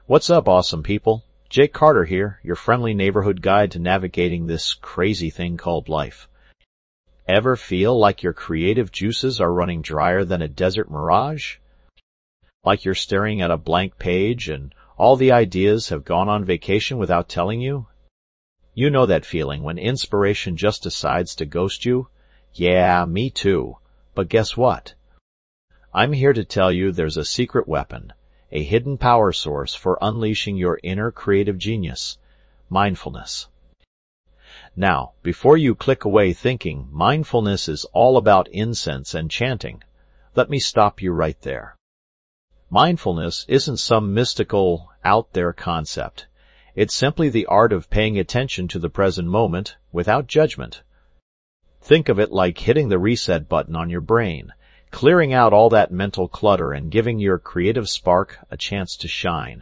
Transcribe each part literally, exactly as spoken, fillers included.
What's up, awesome people? Jake Carter here, your friendly neighborhood guide to navigating this crazy thing called life. Ever feel like your creative juices are running drier than a desert mirage? Like you're staring at a blank page and all the ideas have gone on vacation without telling you? You know that feeling when inspiration just decides to ghost you? Yeah, me too. But guess what? I'm here to tell you there's a secret weapon, a hidden power source for unleashing your inner creative genius, mindfulness. Now, before you click away thinking mindfulness is all about incense and chanting, let me stop you right there. Mindfulness isn't some mystical, out-there concept. It's simply the art of paying attention to the present moment without judgment. Think of it like hitting the reset button on your brain, clearing out all that mental clutter and giving your creative spark a chance to shine.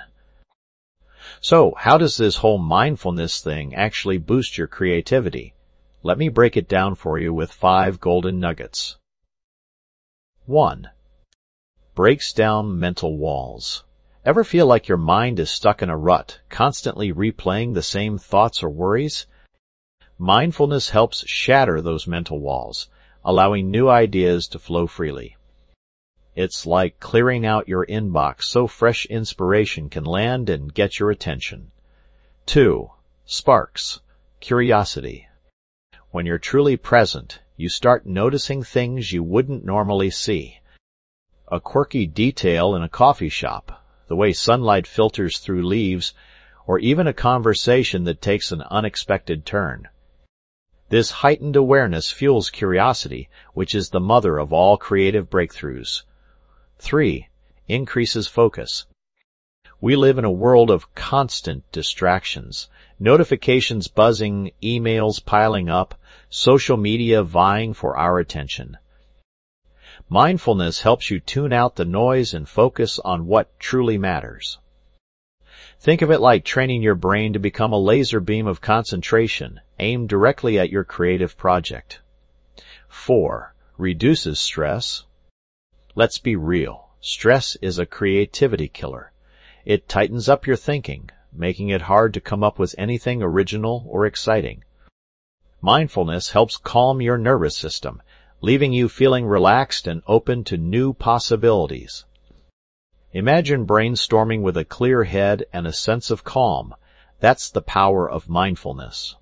So, how does this whole mindfulness thing actually boost your creativity? Let me break it down for you with five golden nuggets. One. Breaks down mental walls. Ever feel like your mind is stuck in a rut, constantly replaying the same thoughts or worries? Mindfulness helps shatter those mental walls, allowing new ideas to flow freely. It's like clearing out your inbox so fresh inspiration can land and get your attention. Two. Sparks. Curiosity. When you're truly present, you start noticing things you wouldn't normally see. A quirky detail in a coffee shop, the way sunlight filters through leaves, or even a conversation that takes an unexpected turn. This heightened awareness fuels curiosity, which is the mother of all creative breakthroughs. Three. Increases focus. We live in a world of constant distractions, notifications buzzing, emails piling up, social media vying for our attention. Mindfulness helps you tune out the noise and focus on what truly matters. Think of it like training your brain to become a laser beam of concentration, aimed directly at your creative project. Four. Reduces stress. Let's be real. Stress is a creativity killer. It tightens up your thinking, making it hard to come up with anything original or exciting. Mindfulness helps calm your nervous system, leaving you feeling relaxed and open to new possibilities. Imagine brainstorming with a clear head and a sense of calm. That's the power of mindfulness.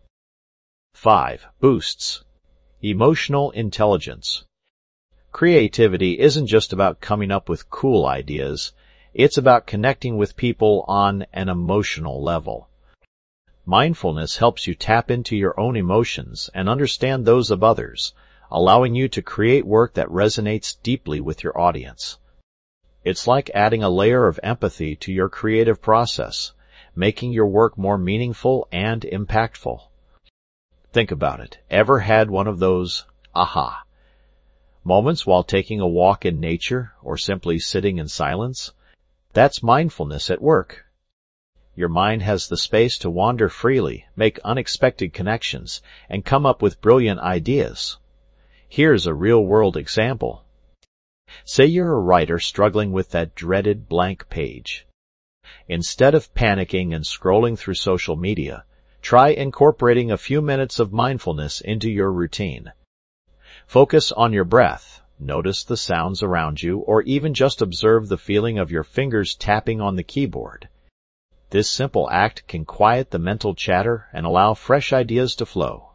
Five. Boosts. Emotional intelligence. Creativity isn't just about coming up with cool ideas. It's about connecting with people on an emotional level. Mindfulness helps you tap into your own emotions and understand those of others, allowing you to create work that resonates deeply with your audience. It's like adding a layer of empathy to your creative process, making your work more meaningful and impactful. Think about it. Ever had one of those aha moments while taking a walk in nature or simply sitting in silence? That's mindfulness at work. Your mind has the space to wander freely, make unexpected connections, and come up with brilliant ideas. Here's a real-world example. Say you're a writer struggling with that dreaded blank page. Instead of panicking and scrolling through social media, try incorporating a few minutes of mindfulness into your routine. Focus on your breath, notice the sounds around you, or even just observe the feeling of your fingers tapping on the keyboard. This simple act can quiet the mental chatter and allow fresh ideas to flow.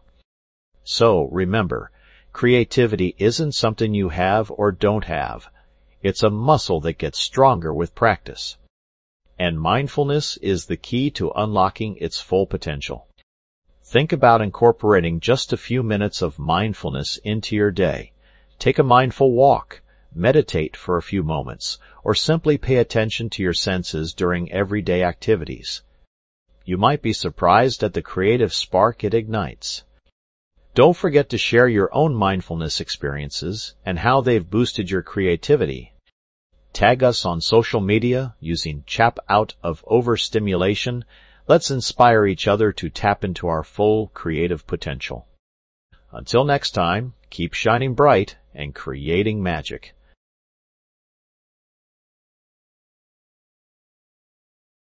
So, remember, creativity isn't something you have or don't have. It's a muscle that gets stronger with practice. And mindfulness is the key to unlocking its full potential. Think about incorporating just a few minutes of mindfulness into your day. Take a mindful walk, meditate for a few moments, or simply pay attention to your senses during everyday activities. You might be surprised at the creative spark it ignites. Don't forget to share your own mindfulness experiences and how they've boosted your creativity. Tag us on social media using Chap Out of Overstimulation. Let's inspire each other to tap into our full creative potential. Until next time, keep shining bright and creating magic.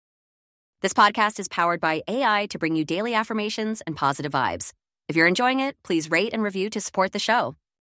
This podcast is powered by A I to bring you daily affirmations and positive vibes. If you're enjoying it, please rate and review to support the show.